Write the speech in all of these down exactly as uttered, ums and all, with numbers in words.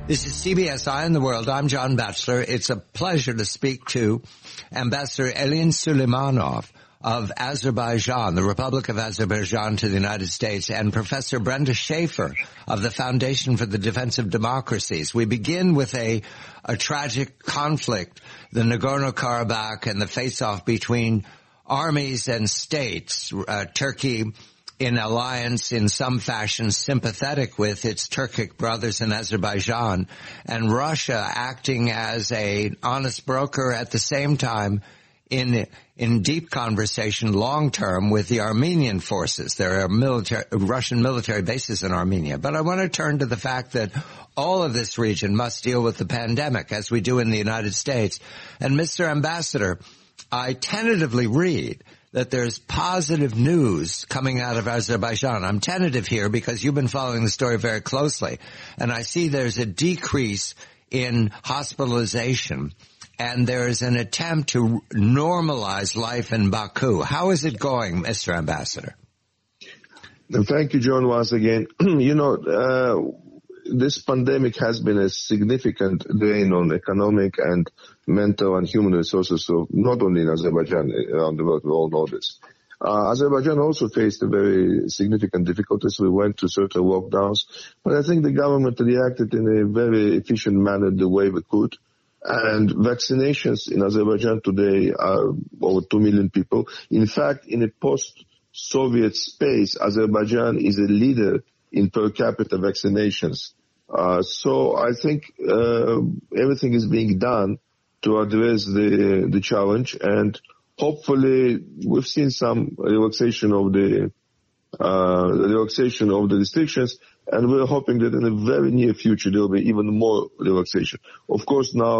This is C B S Eye on the World. I'm John Batchelor. It's a pleasure to speak to Ambassador Elin Suleymanov of Azerbaijan, the Republic of Azerbaijan to the United States, and Professor Brenda Schaefer of the Foundation for the Defense of Democracies. We begin with a, a tragic conflict, the Nagorno-Karabakh and the face-off between armies and states. Uh, Turkey in alliance in some fashion sympathetic with its Turkic brothers in Azerbaijan, and Russia acting as an honest broker at the same time in in deep conversation long term with the Armenian forces. There are military Russian military bases in Armenia. But I want to turn to the fact that all of this region must deal with the pandemic, as we do in the United States. And Mister Ambassador, I tentatively read that there's positive news coming out of Azerbaijan. I'm tentative here because you've been following the story very closely, and I see there's a decrease in hospitalization, and there's an attempt to normalize life in Baku. How is it going, Mister Ambassador? Thank you, John, once again. You know, uh, this pandemic has been a significant drain on economic and mental and human resources, so not only in Azerbaijan, around the world, we all know this. Uh, Azerbaijan also faced a very significant difficulties. We went to certain lockdowns, but I think the government reacted in a very efficient manner the way we could. And vaccinations in Azerbaijan today are over two million people. In fact, in a post-Soviet space, Azerbaijan is a leader in per capita vaccinations. Uh, so I think uh, everything is being done to address the the challenge, and hopefully we've seen some relaxation of the uh, relaxation of the restrictions, and we're hoping that in the very near future there will be even more relaxation. Of course, now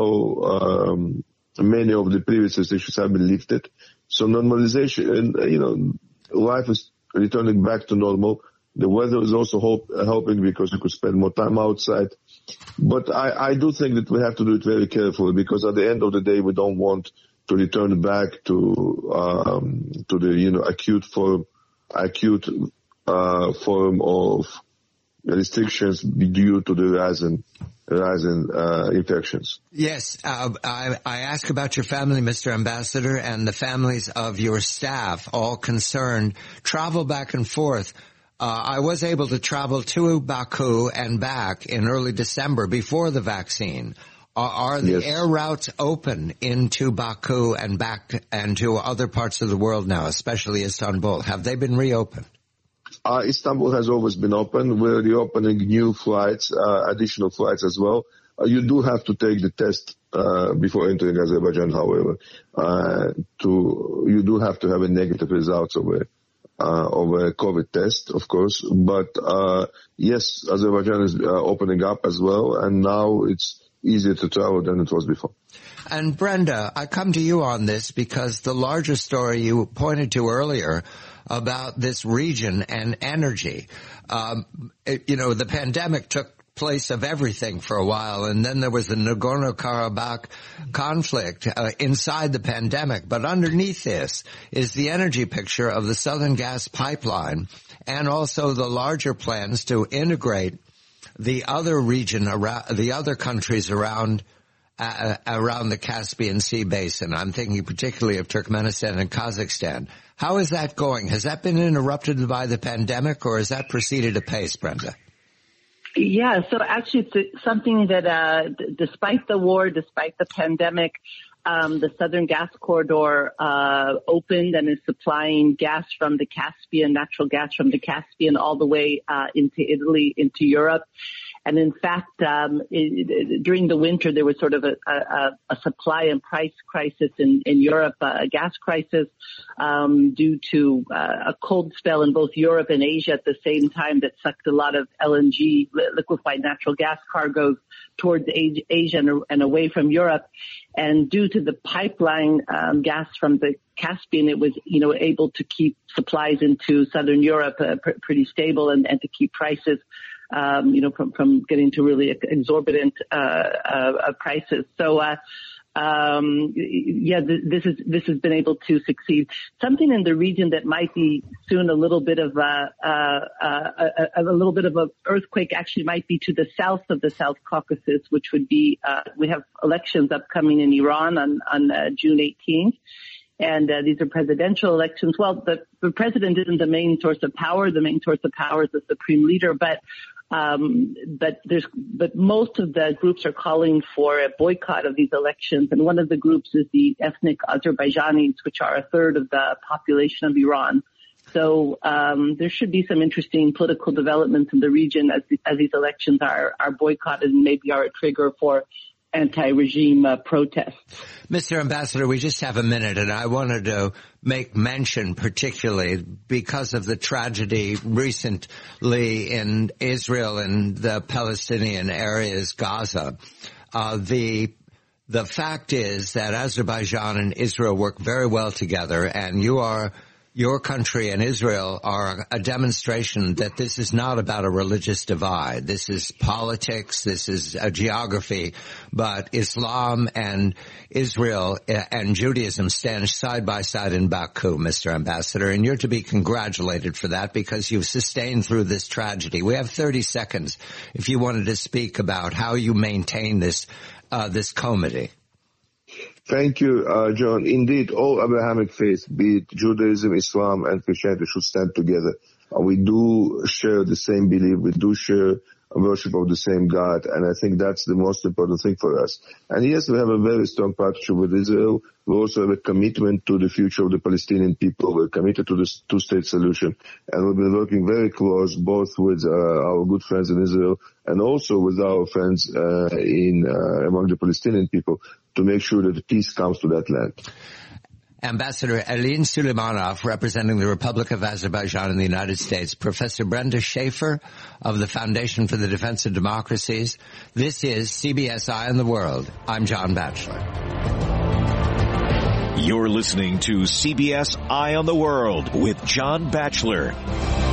um, many of the previous restrictions have been lifted, so normalization, and you know, life is returning back to normal. The weather is also hope, helping because you could spend more time outside. But I, I do think that we have to do it very carefully, because at the end of the day, we don't want to return back to um, to the you know acute form, acute uh, form of restrictions due to the rising rising uh, infections. Yes, uh, I, I ask about your family, Mister Ambassador, and the families of your staff, all concerned. Travel back and forth. Uh, I was able to travel to Baku and back in early December before the vaccine. Are, are the yes. air routes open into Baku and back and to other parts of the world now, especially Istanbul? Have they been reopened? Uh, Istanbul has always been open. We're reopening new flights, uh, additional flights as well. Uh, you do have to take the test uh, before entering Azerbaijan, however. Uh, to you do have to have a negative result of a Uh, of a COVID test, of course, but uh, yes, Azerbaijan is uh, opening up as well, and now it's easier to travel than it was before. And Brenda, I come to you on this because the larger story you pointed to earlier about this region and energy, um, it, you know, the pandemic took place of everything for a while, and then there was the Nagorno-Karabakh conflict uh, inside the pandemic. But underneath this is the energy picture of the Southern Gas Pipeline, and also the larger plans to integrate the other region around, the other countries around uh, around the Caspian Sea basin. I'm thinking particularly of Turkmenistan and Kazakhstan. How is that going? Has that been interrupted by the pandemic, or has that proceeded apace, Brenda? Yeah, so actually it's something that, uh, d- despite the war, despite the pandemic, um, the Southern Gas Corridor, uh, opened and is supplying gas from the Caspian, natural gas from the Caspian all the way, uh, into Italy, into Europe. And in fact, um, it, it, during the winter, there was sort of a, a, a supply and price crisis in, in Europe, uh, a gas crisis, um, due to uh, a cold spell in both Europe and Asia at the same time that sucked a lot of L N G, liquefied natural gas cargoes towards Asia and, and away from Europe. And due to the pipeline um, gas from the Caspian, it was, you know, able to keep supplies into Southern Europe uh, pr- pretty stable and, and to keep prices Um, you know, from, from getting to really exorbitant uh, uh, prices. So, uh, um, yeah, th- this is this has been able to succeed. Something in the region that might be soon a little bit of a, uh, uh, a, a little bit of a earthquake actually might be to the south of the South Caucasus, which would be uh, we have elections upcoming in Iran on on uh, June eighteenth. And uh, these are presidential elections. Well, the, the president isn't the main source of power. The main source of power is the supreme leader. But um, but there's but most of the groups are calling for a boycott of these elections. And one of the groups is the ethnic Azerbaijanis, which are a third of the population of Iran. So um, there should be some interesting political developments in the region as as these elections are are boycotted and maybe are a trigger for anti-regime uh, protests. Mister Ambassador, we just have a minute, and I wanted to make mention particularly because of the tragedy recently in Israel and the Palestinian areas, Gaza. Uh, the the fact is that Azerbaijan and Israel work very well together, and you are your country and Israel are a demonstration that this is not about a religious divide. This is politics. This is a geography. But Islam and Israel and Judaism stand side by side in Baku, Mister Ambassador, and you're to be congratulated for that because you've sustained through this tragedy. We have thirty seconds if you wanted to speak about how you maintain this, uh, this comity. Thank you, uh, John. Indeed, all Abrahamic faiths, be it Judaism, Islam, and Christianity, should stand together. Uh, we do share the same belief. We do share a worship of the same God, and I think that's the most important thing for us. And yes, we have a very strong partnership with Israel. We also have a commitment to the future of the Palestinian people. We're committed to the two-state solution, and we've been working very close both with uh, our good friends in Israel and also with our friends uh, in uh, among the Palestinian people to make sure that peace comes to that land. Ambassador Elin Suleimanov, representing the Republic of Azerbaijan in the United States, Professor Brenda Schaefer of the Foundation for the Defense of Democracies. This is C B S Eye on the World. I'm John Batchelor. You're listening to C B S Eye on the World with John Batchelor.